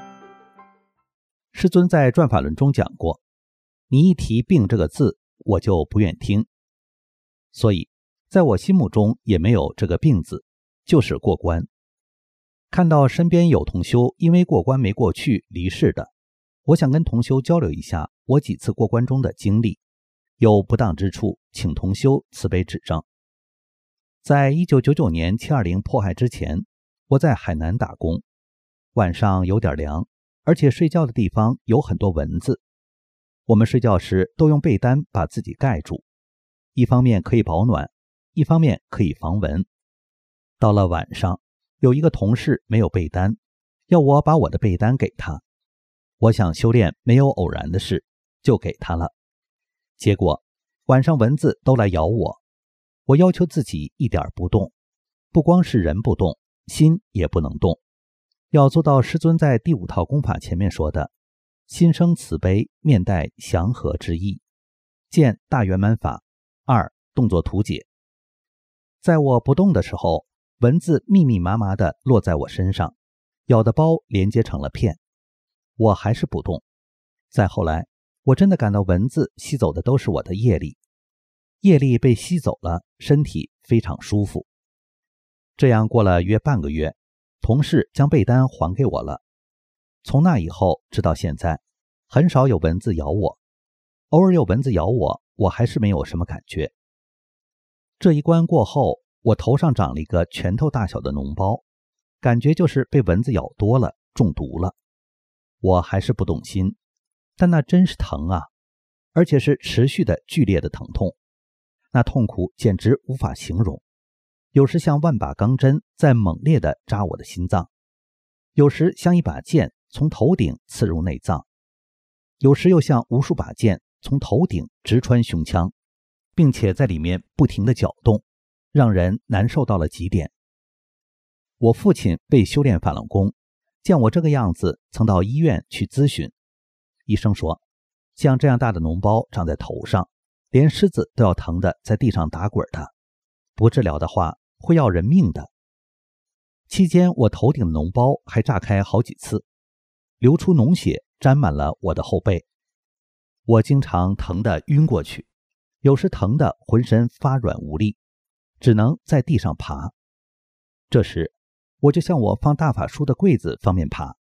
师尊在转法轮中讲过，你一提病这个字，我就不愿听，所以在我心目中也没有这个病字，就是过关。看到身边有同修因为过关没过去离世的，我想跟同修交流一下我几次过关中的经历，有不当之处，请同修慈悲指正。在1999年720迫害之前，我在海南打工，晚上有点凉，而且睡觉的地方有很多蚊子。我们睡觉时都用被单把自己盖住，一方面可以保暖，一方面可以防蚊。到了晚上，有一个同事没有被单，要我把我的被单给他。我想修炼没有偶然的事，就给他了。结果晚上蚊子都来咬我，我要求自己一点不动，不光是人不动，心也不能动，要做到师尊在第5套功法前面说的心生慈悲，面带祥和之意，见大圆满法2动作图解。在我不动的时候，蚊子密密麻麻地落在我身上，咬的包连接成了片，我还是不动。再后来，我真的感到蚊子吸走的都是我的业力，业力被吸走了，身体非常舒服。这样过了约半个月，同事将被单还给我了。从那以后直到现在，很少有蚊子咬我，偶尔有蚊子咬我，我还是没有什么感觉。这一关过后，我头上长了一个拳头大小的脓包，感觉就是被蚊子咬多了，中毒了。我还是不动心，但那真是疼啊，而且是持续的剧烈的疼痛，那痛苦简直无法形容。有时像万把钢针在猛烈地扎我的心脏，有时像一把剑从头顶刺入内脏，有时又像无数把剑从头顶直穿胸腔，并且在里面不停地搅动，让人难受到了极点。我父亲为修炼法轮功，见我这个样子，曾到医院去咨询。医生说，像这样大的脓包长在头上，连狮子都要疼得在地上打滚的，不治疗的话会要人命的。期间我头顶的脓包还炸开好几次，流出脓血沾满了我的后背。我经常疼得晕过去，有时疼得浑身发软无力，只能在地上爬。这时我就向我放大法书的柜子方面爬，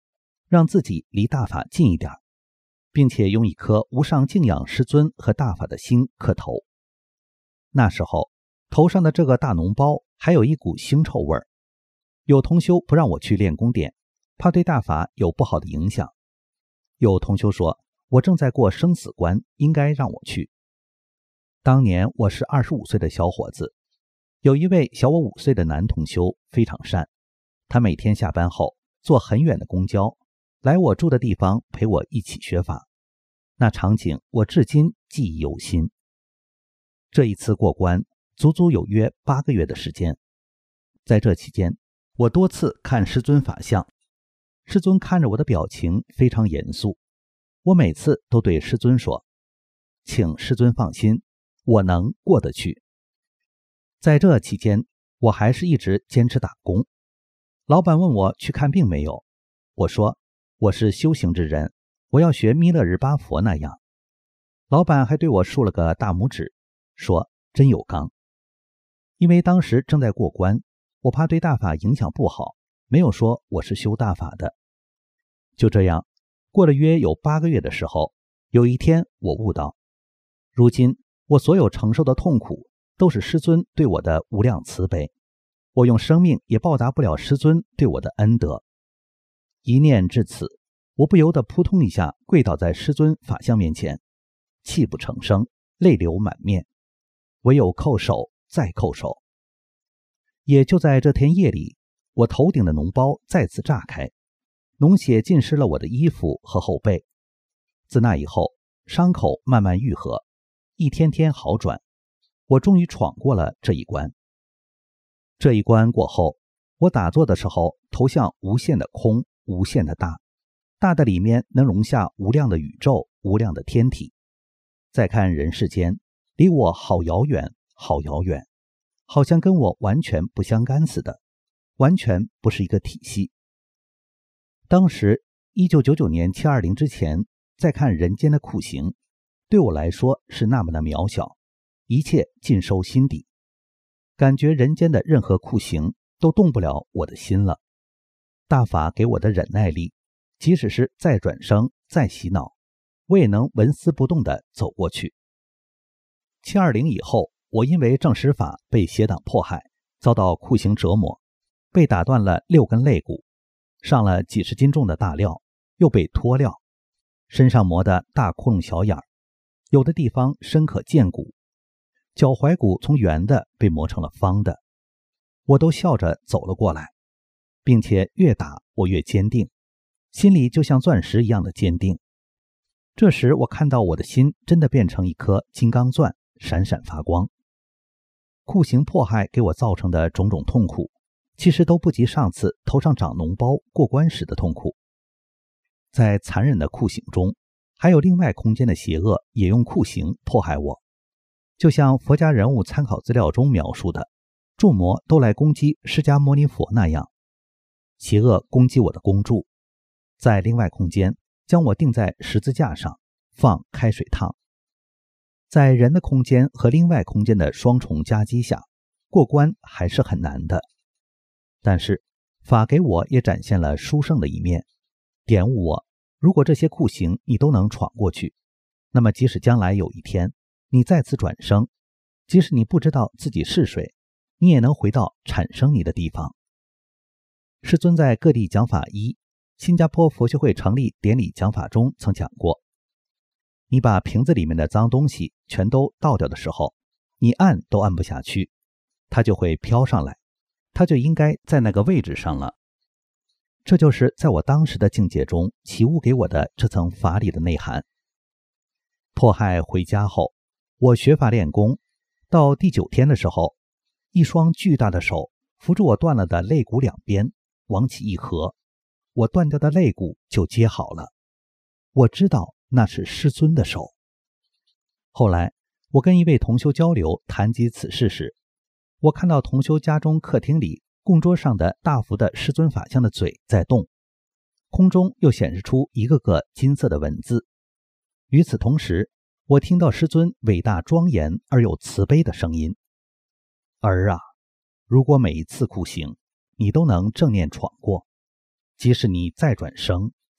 让自己离大法近一点，并且用一颗无上敬仰师尊和大法的心磕头。那时候头上的这个大脓包还有一股腥臭味儿，有同修不让我去练功点，怕对大法有不好的影响。有同修说我正在过生死关，应该让我去。当年我是25岁的小伙子，有一位小我5岁的男同修非常善，他每天下班后坐很远的公交来我住的地方陪我一起学法，那场景我至今记忆犹新。这一次过关足足有约8个月的时间，在这期间我多次看师尊法相，师尊看着我的表情非常严肃，我每次都对师尊说，请师尊放心，我能过得去。在这期间我还是一直坚持打工。老板问我去看病没有，我说我是修行之人，我要学弥勒日巴佛那样。老板还对我竖了个大拇指，说真有刚。因为当时正在过关，我怕对大法影响不好，没有说我是修大法的。就这样过了约有8个月的时候，有一天我悟到，如今我所有承受的痛苦都是师尊对我的无量慈悲，我用生命也报答不了师尊对我的恩德。一念至此，我不由得扑通一下跪倒在师尊法相面前，泣不成声，泪流满面，唯有叩首再叩首。也就在这天夜里，我头顶的脓包再次炸开，脓血浸湿了我的衣服和后背。自那以后，伤口慢慢愈合，一天天好转，我终于闯过了这一关。这一关过后，我打坐的时候头像无限的空，无限的大，大的里面能容下无量的宇宙，无量的天体。再看人世间，离我好遥远，好遥远，好像跟我完全不相干似的，完全不是一个体系。当时1999年720之前，再看人间的酷刑，对我来说是那么的渺小，一切尽收心底，感觉人间的任何酷刑都动不了我的心了。大法给我的忍耐力，即使是再转生再洗脑，我也能纹丝不动地走过去。720以后，我因为正实法被邪党迫害，遭到酷刑折磨，被打断了6根肋骨，上了几十斤重的大料，又被脱料，身上磨得大窟窿小眼儿，有的地方深可见骨，脚踝骨从圆的被磨成了方的，我都笑着走了过来，并且越打我越坚定，心里就像钻石一样的坚定。这时我看到我的心真的变成一颗金刚钻，闪闪发光。酷刑迫害给我造成的种种痛苦，其实都不及上次头上长脓包过关时的痛苦。在残忍的酷刑中，还有另外空间的邪恶也用酷刑迫害我，就像佛家人物参考资料中描述的，众魔都来攻击释迦牟尼佛那样。邪恶攻击我的弓柱，在另外空间将我钉在十字架上，放开水烫。在人的空间和另外空间的双重夹击下，过关还是很难的。但是法给我也展现了殊胜的一面，点悟我，如果这些酷刑你都能闯过去，那么即使将来有一天你再次转生，即使你不知道自己是谁，你也能回到产生你的地方。师尊在各地讲法新加坡佛学会成立典礼讲法中曾讲过，你把瓶子里面的脏东西全都倒掉的时候，你按都按不下去，它就会飘上来，它就应该在那个位置上了。这就是在我当时的境界中启悟给我的这层法理的内涵。迫害回家后，我学法练功，到第9天的时候，一双巨大的手扶住我断了的肋骨两边，往起一合，我断掉的肋骨就接好了。我知道那是师尊的手。后来我跟一位同修交流谈及此事时，我看到同修家中客厅里供桌上的大幅的师尊法像的嘴在动，空中又显示出一个个金色的文字。与此同时，我听到师尊伟大庄严而又慈悲的声音：儿啊，如果每一次酷刑你都能正念闯过，即使你再转生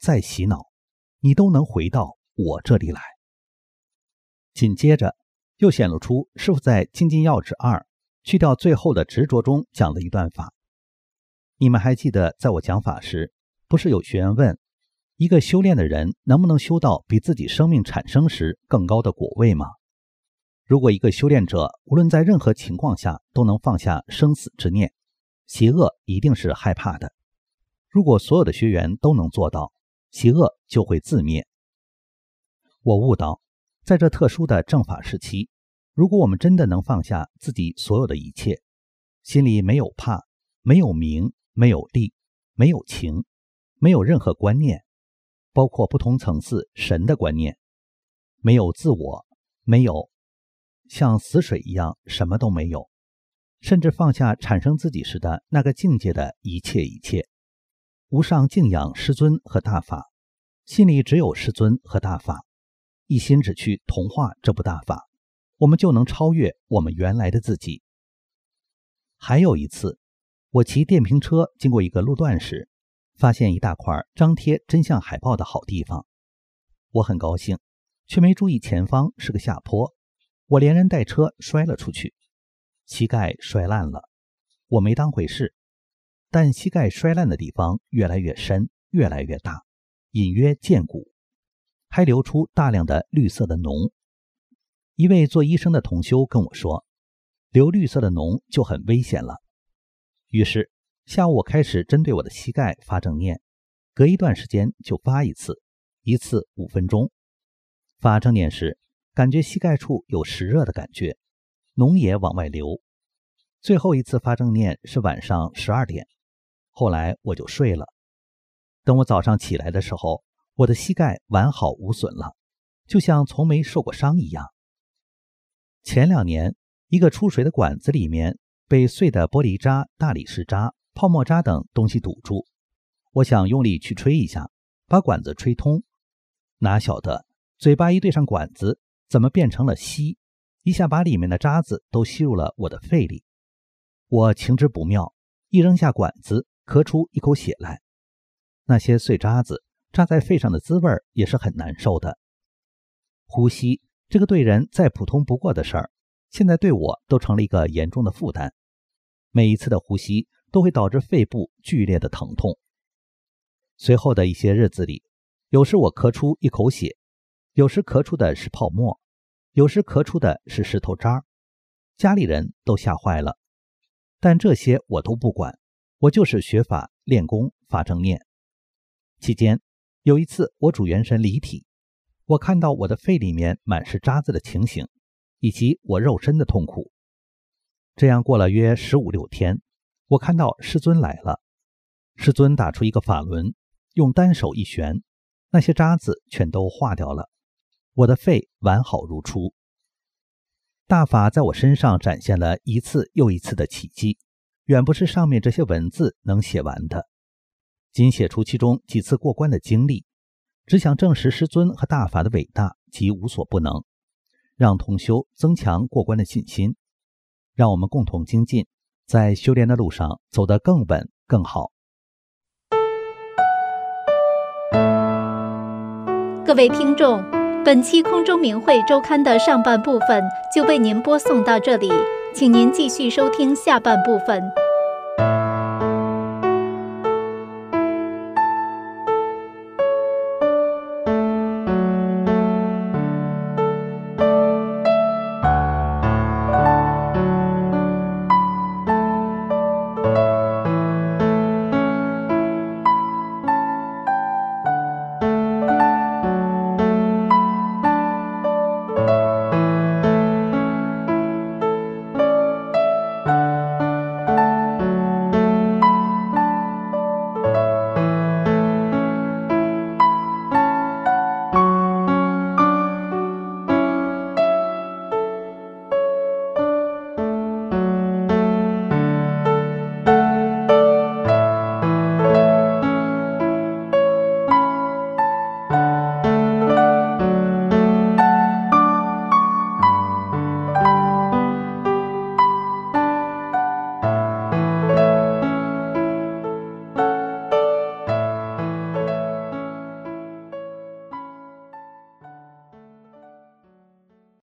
再洗脑，你都能回到我这里来。紧接着又显露出师父在《精进要旨2》去掉最后的执着中讲的一段法。你们还记得在我讲法时，不是有学员问，一个修炼的人能不能修到比自己生命产生时更高的果位吗？如果一个修炼者无论在任何情况下都能放下生死之念，邪恶一定是害怕的。如果所有的学员都能做到，邪恶就会自灭。我悟到，在这特殊的正法时期，如果我们真的能放下自己所有的一切，心里没有怕，没有名，没有利，没有情，没有任何观念，包括不同层次神的观念，没有自我，没有像死水一样什么都没有，甚至放下产生自己时的那个境界的一切，无上敬仰师尊和大法，心里只有师尊和大法，一心只去同化这部大法，我们就能超越我们原来的自己。还有一次，我骑电瓶车经过一个路段时，发现一大块张贴真相海报的好地方，我很高兴，却没注意前方是个下坡，我连人带车摔了出去，膝盖摔烂了。我没当回事，但膝盖摔烂的地方越来越深，越来越大，隐约见骨，还流出大量的绿色的脓。一位做医生的同修跟我说，流绿色的脓就很危险了。于是下午我开始针对我的膝盖发正念，隔一段时间就发一次，一次5分钟。发正念时，感觉膝盖处有湿热的感觉，脓也往外流。最后一次发正念是晚上12点，后来我就睡了。等我早上起来的时候，我的膝盖完好无损了，就像从没受过伤一样。前2年，一个出水的管子里面被碎的玻璃渣、大理石渣、泡沫渣等东西堵住，我想用力去吹一下，把管子吹通，哪晓得嘴巴一对上管子，怎么变成了吸，一下把里面的渣子都吸入了我的肺里。我情知不妙，一扔下管子，咳出一口血来。那些碎渣子扎在肺上的滋味也是很难受的。呼吸这个对人再普通不过的事儿，现在对我都成了一个严重的负担。每一次的呼吸都会导致肺部剧烈的疼痛。随后的一些日子里，有时我咳出一口血，有时咳出的是泡沫，有时咳出的是石头渣，家里人都吓坏了。但这些我都不管，我就是学法练功发正念。期间有一次我主元神离体，我看到我的肺里面满是渣子的情形，以及我肉身的痛苦。这样过了约15、16天，我看到师尊来了。师尊打出一个法轮，用单手一旋，那些渣子全都化掉了，我的肺完好如初。大法在我身上展现了一次又一次的奇迹，远不是上面这些文字能写完的。仅写出其中几次过关的经历，只想证实师尊和大法的伟大及无所不能，让同修增强过关的信心，让我们共同精进，在修炼的路上走得更稳更好。 各位听众，本期空中明慧周刊的上半部分就为您播送到这里，请您继续收听下半部分。